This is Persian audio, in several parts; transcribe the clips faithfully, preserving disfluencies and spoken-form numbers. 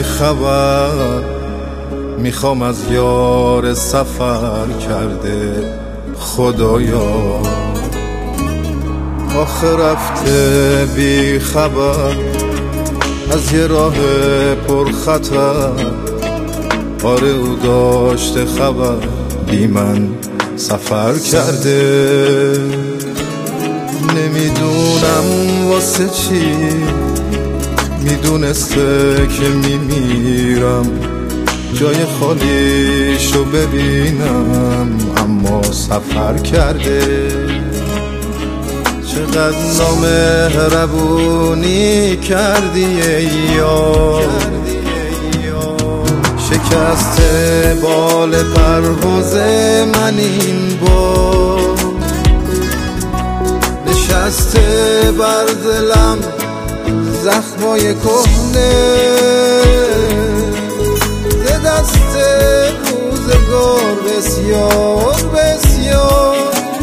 خبر میخوام از یار سفر کرده خدایا. آخه رفته بی خبر از یه راه پر خطر. آره او داشته خبر بی من سفر کرده. نمیدونم واسه چی میدونسته که میمیرم جای خالیشو ببینم، اما سفر کرده. چقدر نامهربونی کردی ای یار، شکسته بال پرواز من این بار. نشسته بر دلم زخمای کهنه، ز دست روزگار بسیار بسیار.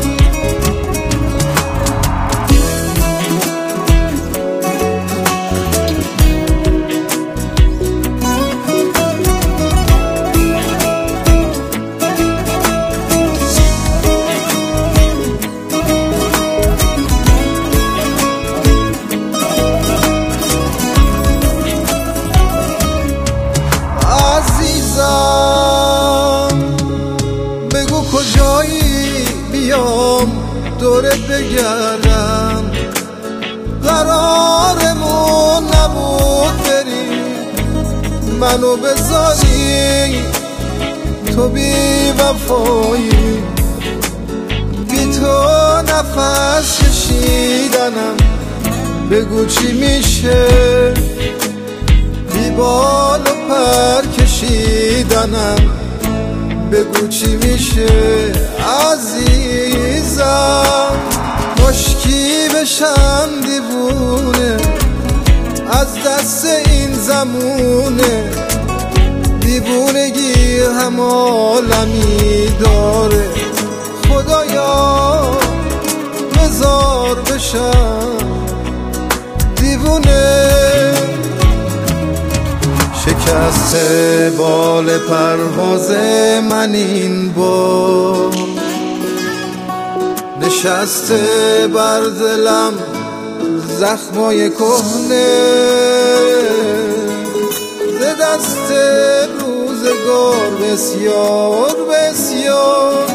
بگو کجایی بیام دورت بگردم، قرارمون نبود بری منو بذاری. تو بی وفایی بی تو نفس کشیدنم، بگو چی میشه بی بال و پر کشیدنم، بگو چی میشه عزیزم. مشکی بشم دیوونه از دست این زمونه، دیوونگی هم عالمی داره. خدایا بذار بشم دیوونه. شکسته بال پرواز من این بار، نشسته بر دلم زخمای کهنه، ز دست روزگار بسیار بسیار.